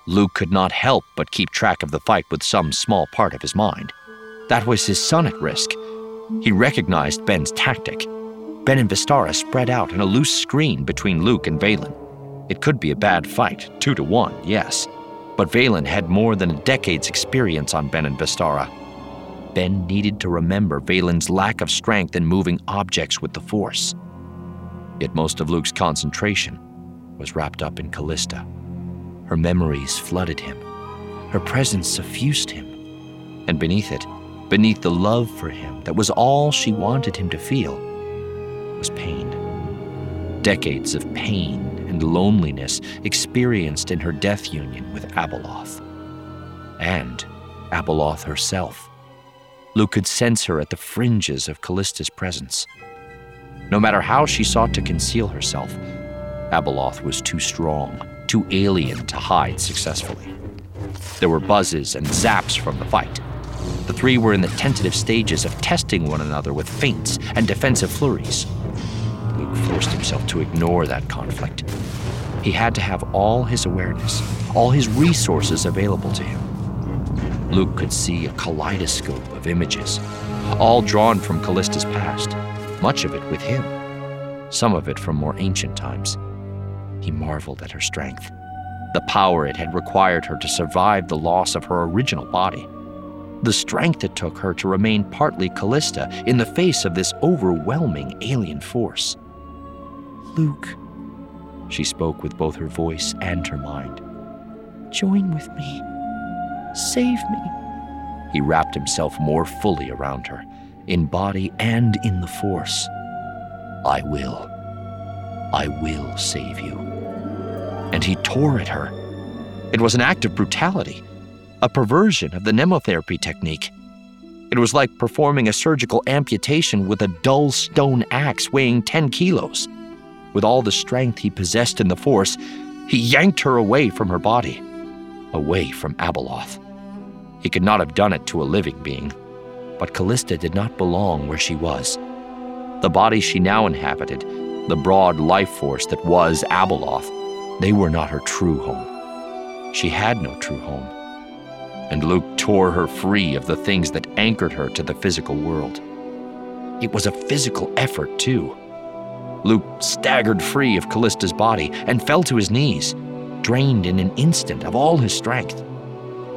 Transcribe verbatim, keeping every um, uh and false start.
Luke could not help but keep track of the fight with some small part of his mind. That was his son at risk. He recognized Ben's tactic. Ben and Vistara spread out in a loose screen between Luke and Vaylin. It could be a bad fight, two to one, yes. But Vaylin had more than a decade's experience on Ben and Vistara. Ben needed to remember Vaylin's lack of strength in moving objects with the Force. Yet most of Luke's concentration was wrapped up in Callista. Her memories flooded him. Her presence suffused him. And beneath it, beneath the love for him that was all she wanted him to feel, was pain. Decades of pain and loneliness experienced in her death union with Abeloth. And Abeloth herself. Luke could sense her at the fringes of Callista's presence. No matter how she sought to conceal herself, Abeloth was too strong, too alien to hide successfully. There were buzzes and zaps from the fight. The three were in the tentative stages of testing one another with feints and defensive flurries. Luke forced himself to ignore that conflict. He had to have all his awareness, all his resources available to him. Luke could see a kaleidoscope of images, all drawn from Callista's past, much of it with him, some of it from more ancient times. He marveled at her strength, the power it had required her to survive the loss of her original body, the strength it took her to remain partly Callista in the face of this overwhelming alien force. "Luke," she spoke with both her voice and her mind, "join with me. Save me." He wrapped himself more fully around her, in body and in the Force. "I will. I will save you." And he tore at her. It was an act of brutality, a perversion of the nemotherapy technique. It was like performing a surgical amputation with a dull stone axe weighing ten kilos. With all the strength he possessed in the Force, he yanked her away from her body, away from Abeloth. He could not have done it to a living being, but Callista did not belong where she was. The body she now inhabited, the broad life force that was Abeloth, they were not her true home. She had no true home. And Luke tore her free of the things that anchored her to the physical world. It was a physical effort, too. Luke staggered free of Callista's body and fell to his knees, drained in an instant of all his strength.